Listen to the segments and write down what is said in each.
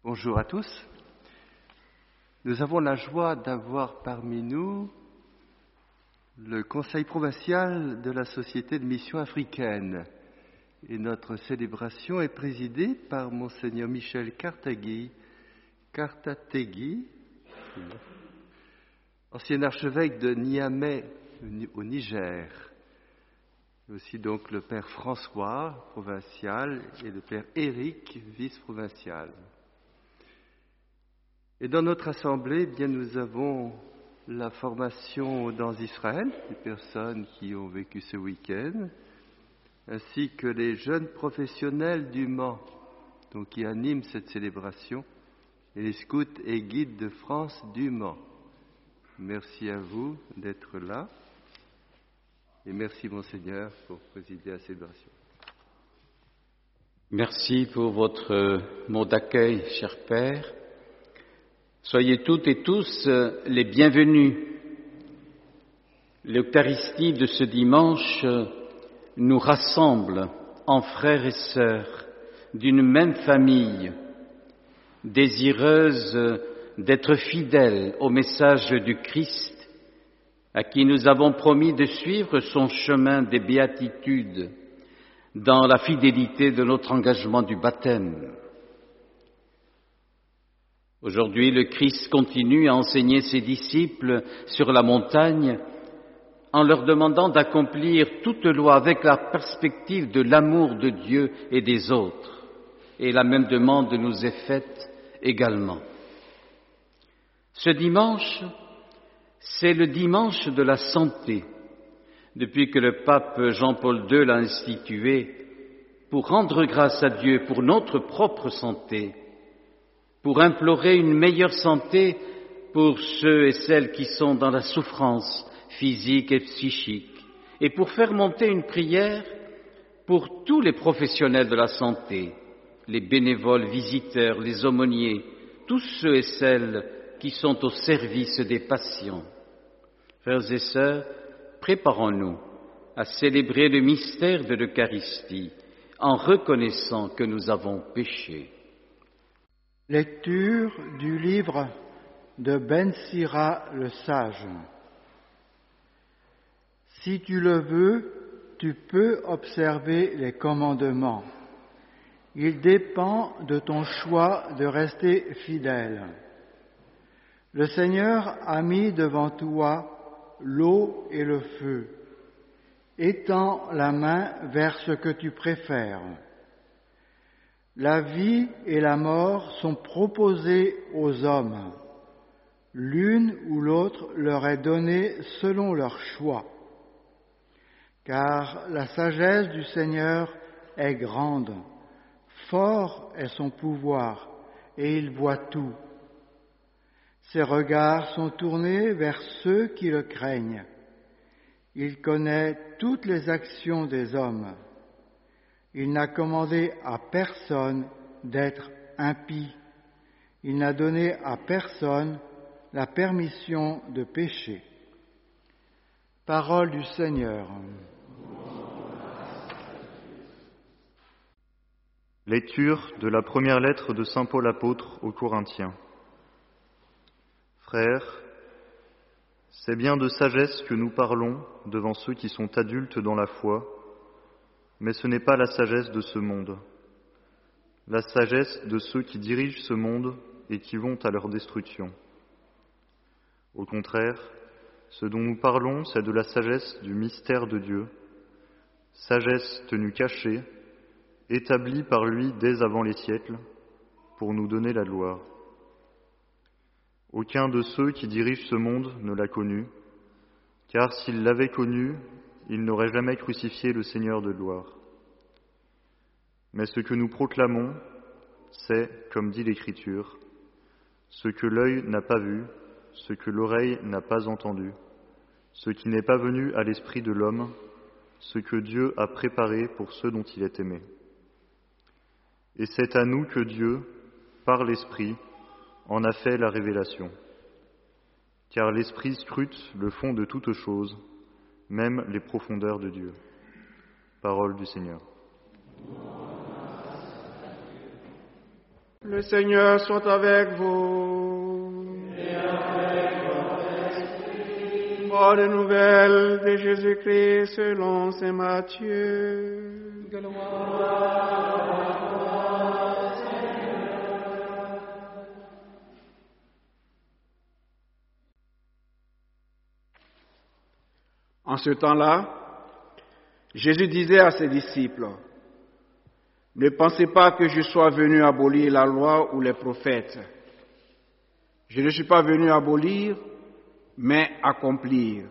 Bonjour à tous. Nous avons la joie d'avoir parmi nous le Conseil provincial de la Société de mission africaine. Et notre célébration est présidée par Monseigneur Michel Kartategui, ancien archevêque de Niamey au Niger. Aussi donc le Père François, provincial, et le Père Éric, vice-provincial. Et dans notre assemblée, bien, nous avons la formation dans Israël, les personnes qui ont vécu ce week-end, ainsi que les jeunes professionnels du Mans, donc qui animent cette célébration, et les scouts et guides de France du Mans. Merci à vous d'être là, et merci Monseigneur pour présider la célébration. Merci pour votre mot d'accueil, cher Père. Soyez toutes et tous les bienvenus. L'Eucharistie de ce dimanche nous rassemble en frères et sœurs d'une même famille, désireuse d'être fidèles au message du Christ, à qui nous avons promis de suivre son chemin des béatitudes dans la fidélité de notre engagement du baptême. Aujourd'hui, le Christ continue à enseigner ses disciples sur la montagne en leur demandant d'accomplir toute loi avec la perspective de l'amour de Dieu et des autres. Et la même demande nous est faite également. Ce dimanche, c'est le dimanche de la santé, depuis que le pape Jean-Paul II l'a institué, pour rendre grâce à Dieu pour notre propre santé, pour implorer une meilleure santé pour ceux et celles qui sont dans la souffrance physique et psychique, et pour faire monter une prière pour tous les professionnels de la santé, les bénévoles visiteurs, les aumôniers, tous ceux et celles qui sont au service des patients. Frères et sœurs, préparons-nous à célébrer le mystère de l'Eucharistie en reconnaissant que nous avons péché. Lecture du livre de Ben Sira le sage. Si tu le veux, tu peux observer les commandements. Il dépend de ton choix de rester fidèle. Le Seigneur a mis devant toi l'eau et le feu. Étends la main vers ce que tu préfères. La vie et la mort sont proposées aux hommes. L'une ou l'autre leur est donnée selon leur choix. Car la sagesse du Seigneur est grande, fort est son pouvoir, et il voit tout. Ses regards sont tournés vers ceux qui le craignent. Il connaît toutes les actions des hommes. Il n'a commandé à personne d'être impie. Il n'a donné à personne la permission de pécher. Parole du Seigneur. Lecture de la première lettre de saint Paul apôtre aux Corinthiens. Frères, c'est bien de sagesse que nous parlons devant ceux qui sont adultes dans la foi, mais ce n'est pas la sagesse de ce monde, la sagesse de ceux qui dirigent ce monde et qui vont à leur destruction. Au contraire, ce dont nous parlons, c'est de la sagesse du mystère de Dieu, sagesse tenue cachée, établie par lui dès avant les siècles, pour nous donner la gloire. Aucun de ceux qui dirigent ce monde ne l'a connu, car s'il l'avait connu, il n'aurait jamais crucifié le Seigneur de gloire. Mais ce que nous proclamons, c'est, comme dit l'Écriture, ce que l'œil n'a pas vu, ce que l'oreille n'a pas entendu, ce qui n'est pas venu à l'esprit de l'homme, ce que Dieu a préparé pour ceux dont il est aimé. Et c'est à nous que Dieu, par l'Esprit, en a fait la révélation. Car l'Esprit scrute le fond de toutes choses, même les profondeurs de Dieu. Parole du Seigneur. Le Seigneur soit avec vous. Et avec votre esprit. Bonne nouvelle de Jésus-Christ selon saint Matthieu. En ce temps-là, Jésus disait à ses disciples, « Ne pensez pas que je sois venu abolir la loi ou les prophètes. Je ne suis pas venu abolir, mais accomplir.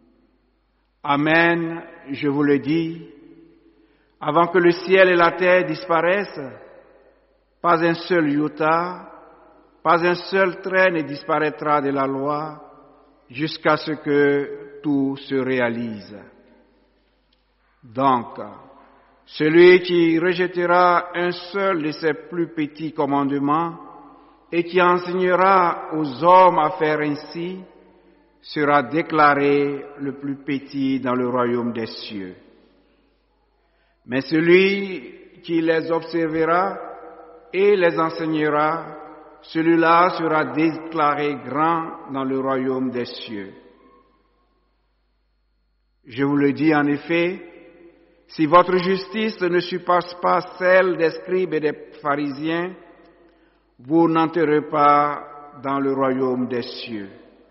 Amen, je vous le dis, avant que le ciel et la terre disparaissent, pas un seul iota, pas un seul trait ne disparaîtra de la loi jusqu'à ce que tout se réalise. Donc, celui qui rejettera un seul de ses plus petits commandements et qui enseignera aux hommes à faire ainsi, sera déclaré le plus petit dans le royaume des cieux. Mais celui qui les observera et les enseignera, celui-là sera déclaré grand dans le royaume des cieux. Je vous le dis en effet, si votre justice ne surpasse pas celle des scribes et des pharisiens, vous n'entrerez pas dans le royaume des cieux.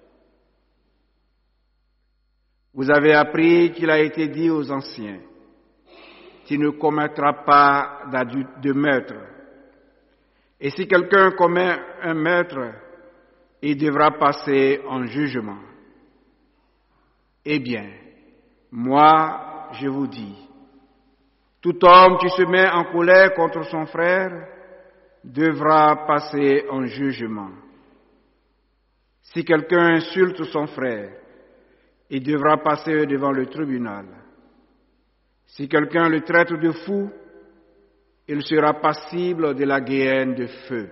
Vous avez appris qu'il a été dit aux anciens, tu ne commettras pas de meurtre. Et si quelqu'un commet un meurtre, il devra passer en jugement. Eh bien, moi, je vous dis, tout homme qui se met en colère contre son frère devra passer en jugement. Si quelqu'un insulte son frère, il devra passer devant le tribunal. Si quelqu'un le traite de fou, il sera passible de la géhenne de feu.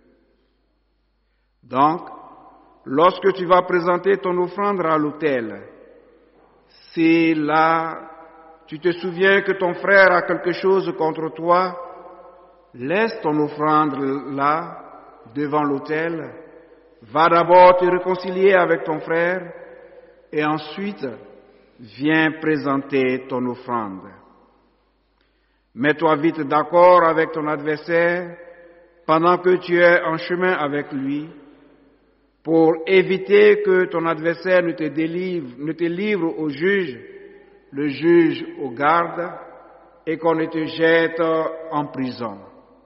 Donc, lorsque tu vas présenter ton offrande à l'autel, si là tu te souviens que ton frère a quelque chose contre toi, laisse ton offrande là, devant l'autel, va d'abord te réconcilier avec ton frère, et ensuite viens présenter ton offrande. Mets-toi vite d'accord avec ton adversaire pendant que tu es en chemin avec lui, pour éviter que ton adversaire ne te livre au juge, le juge au garde, et qu'on ne te jette en prison.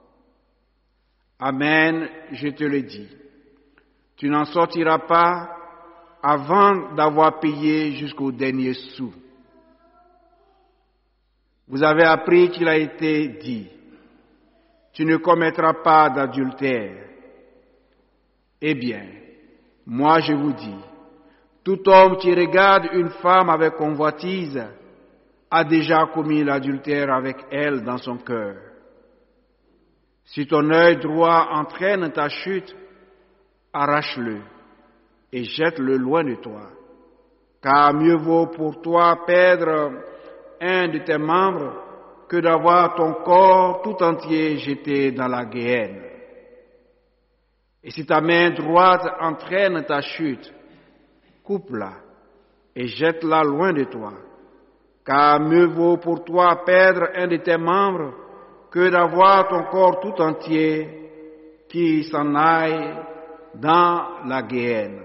Amen, je te le dis. Tu n'en sortiras pas avant d'avoir payé jusqu'au dernier sou. Vous avez appris qu'il a été dit, tu ne commettras pas d'adultère. Eh bien, moi je vous dis, tout homme qui regarde une femme avec convoitise a déjà commis l'adultère avec elle dans son cœur. Si ton œil droit entraîne ta chute, arrache-le et jette-le loin de toi, car mieux vaut pour toi perdre un de tes membres que d'avoir ton corps tout entier jeté dans la géhenne. Et si ta main droite entraîne ta chute, coupe-la et jette-la loin de toi, car mieux vaut pour toi perdre un de tes membres que d'avoir ton corps tout entier qui s'en aille dans la géhenne.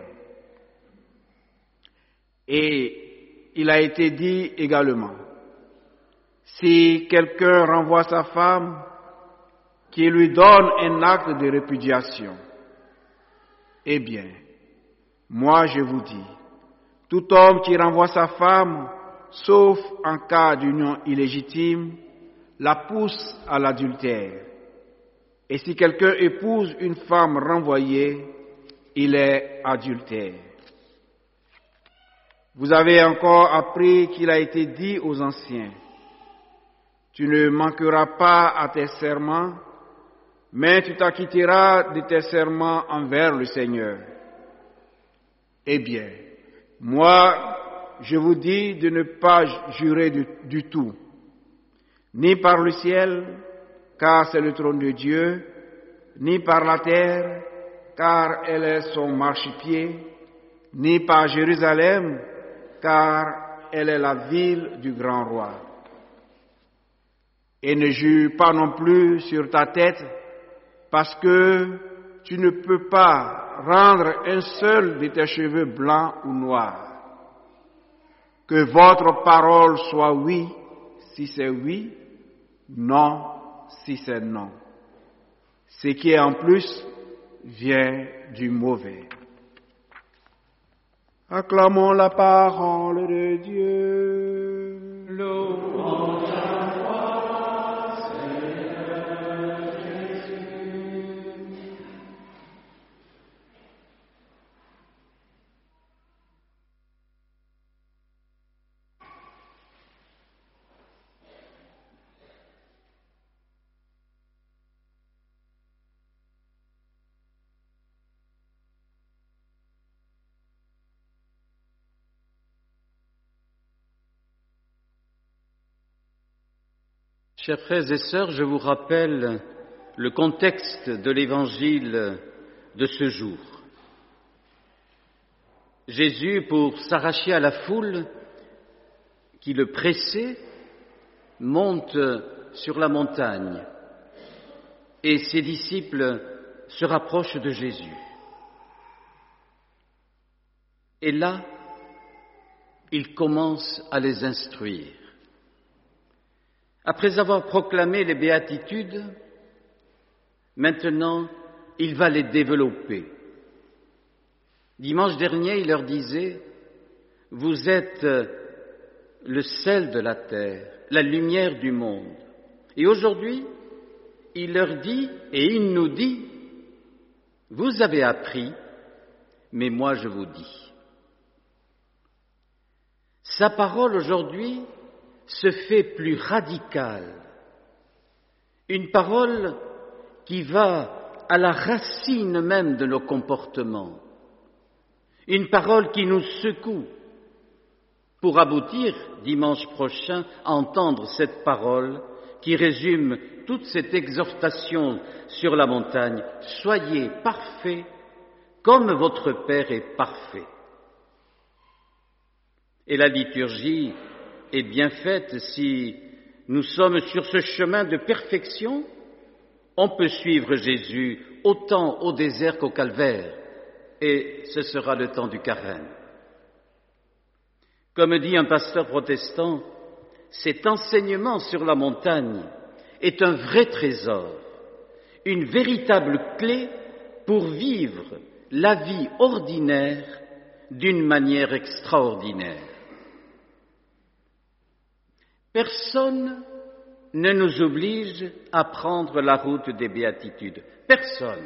Et il a été dit également, si quelqu'un renvoie sa femme, qu'il lui donne un acte de répudiation. Eh bien, moi je vous dis, tout homme qui renvoie sa femme, sauf en cas d'union illégitime, la pousse à l'adultère. Et si quelqu'un épouse une femme renvoyée, il est adultère. Vous avez encore appris qu'il a été dit aux anciens, tu ne manqueras pas à tes serments, mais tu t'acquitteras de tes serments envers le Seigneur. Eh bien, moi, je vous dis de ne pas jurer du tout, ni par le ciel, car c'est le trône de Dieu, ni par la terre, car elle est son marchepied, ni par Jérusalem, car elle est la ville du grand roi. Et ne jure pas non plus sur ta tête, parce que tu ne peux pas rendre un seul de tes cheveux blancs ou noirs. Que votre parole soit oui, si c'est oui, non, si c'est non. Ce qui est en plus vient du mauvais. Acclamons la parole de Dieu. Louange à toi, Seigneur Jésus. Chers frères et sœurs, je vous rappelle le contexte de l'évangile de ce jour. Jésus, pour s'arracher à la foule qui le pressait, monte sur la montagne et ses disciples se rapprochent de Jésus. Et là, il commence à les instruire. Après avoir proclamé les béatitudes, maintenant, il va les développer. Dimanche dernier, il leur disait, « Vous êtes le sel de la terre, la lumière du monde. » Et aujourd'hui, il leur dit, et il nous dit, « Vous avez appris, mais moi je vous dis. » Sa parole aujourd'hui se fait plus radicale, une parole qui va à la racine même de nos comportements, une parole qui nous secoue, pour aboutir dimanche prochain à entendre cette parole qui résume toute cette exhortation sur la montagne, « Soyez parfaits comme votre Père est parfait ». Et la liturgie est bien faite. Si nous sommes sur ce chemin de perfection, on peut suivre Jésus autant au désert qu'au calvaire, et ce sera le temps du carême. Comme dit un pasteur protestant, cet enseignement sur la montagne est un vrai trésor, une véritable clé pour vivre la vie ordinaire d'une manière extraordinaire. Personne ne nous oblige à prendre la route des béatitudes. Personne.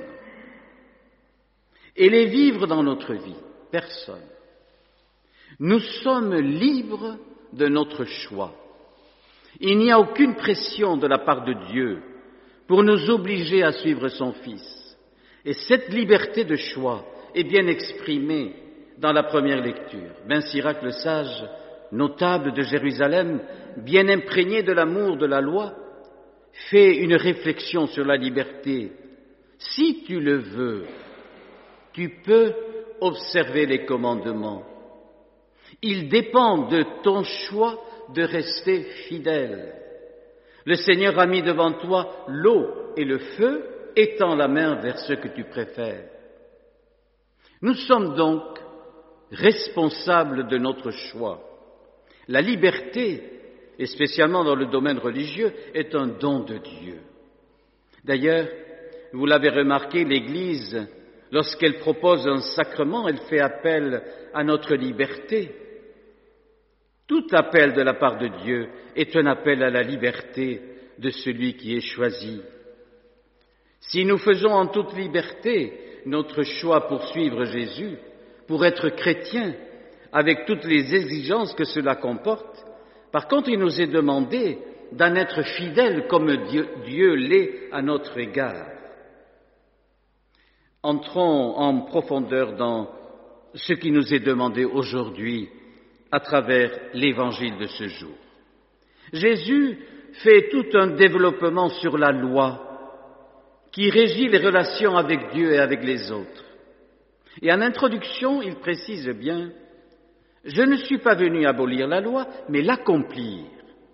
Et les vivre dans notre vie. Personne. Nous sommes libres de notre choix. Il n'y a aucune pression de la part de Dieu pour nous obliger à suivre son Fils. Et cette liberté de choix est bien exprimée dans la première lecture. Ben Sirac le sage, notable de Jérusalem, bien imprégné de l'amour de la loi, fait une réflexion sur la liberté. Si tu le veux, tu peux observer les commandements. Il dépend de ton choix de rester fidèle. Le Seigneur a mis devant toi l'eau et le feu, étends la main vers ce que tu préfères. Nous sommes donc responsables de notre choix. La liberté, et spécialement dans le domaine religieux, est un don de Dieu. D'ailleurs, vous l'avez remarqué, l'Église, lorsqu'elle propose un sacrement, elle fait appel à notre liberté. Tout appel de la part de Dieu est un appel à la liberté de celui qui est choisi. Si nous faisons en toute liberté notre choix pour suivre Jésus, pour être chrétiens, avec toutes les exigences que cela comporte, par contre, il nous est demandé d'en être fidèles comme Dieu l'est à notre égard. Entrons en profondeur dans ce qui nous est demandé aujourd'hui à travers l'évangile de ce jour. Jésus fait tout un développement sur la loi qui régit les relations avec Dieu et avec les autres. Et en introduction, il précise bien « Je ne suis pas venu abolir la loi, mais l'accomplir ».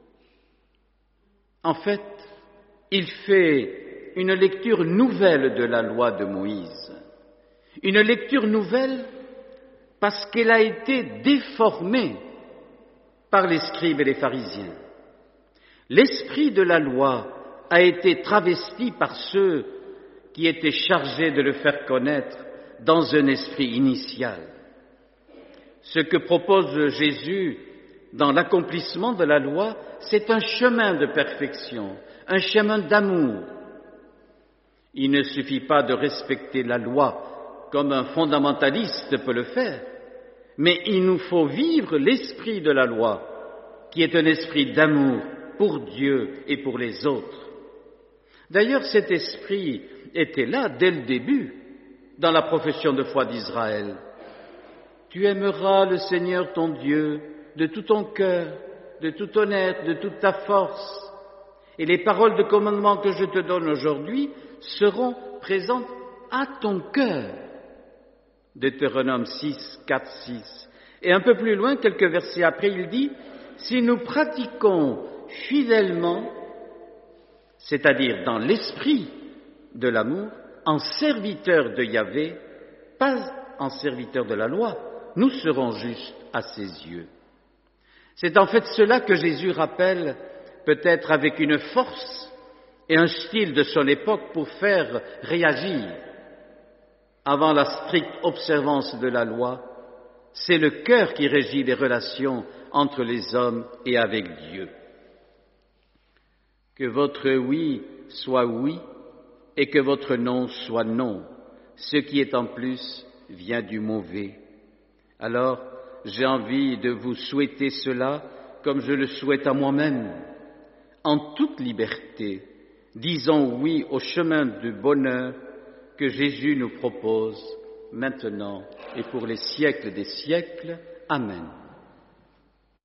En fait, il fait une lecture nouvelle de la loi de Moïse. Une lecture nouvelle parce qu'elle a été déformée par les scribes et les pharisiens. L'esprit de la loi a été travesti par ceux qui étaient chargés de le faire connaître dans un esprit initial. Ce que propose Jésus dans l'accomplissement de la loi, c'est un chemin de perfection, un chemin d'amour. Il ne suffit pas de respecter la loi comme un fondamentaliste peut le faire, mais il nous faut vivre l'esprit de la loi, qui est un esprit d'amour pour Dieu et pour les autres. D'ailleurs, cet esprit était là dès le début, dans la profession de foi d'Israël. Tu aimeras le Seigneur ton Dieu de tout ton cœur, de tout ton être, de toute ta force. Et les paroles de commandement que je te donne aujourd'hui seront présentes à ton cœur. Deutéronome 6, 4, 6. Et un peu plus loin, quelques versets après, il dit « Si nous pratiquons fidèlement, c'est-à-dire dans l'esprit de l'amour, en serviteur de Yahvé, pas en serviteur de la loi, nous serons justes à ses yeux. » C'est en fait cela que Jésus rappelle, peut-être avec une force et un style de son époque pour faire réagir. Avant la stricte observance de la loi, c'est le cœur qui régit les relations entre les hommes et avec Dieu. Que votre oui soit oui et que votre non soit non. Ce qui est en plus vient du mauvais. Alors, j'ai envie de vous souhaiter cela comme je le souhaite à moi-même. En toute liberté, disons oui au chemin du bonheur que Jésus nous propose maintenant et pour les siècles des siècles. Amen.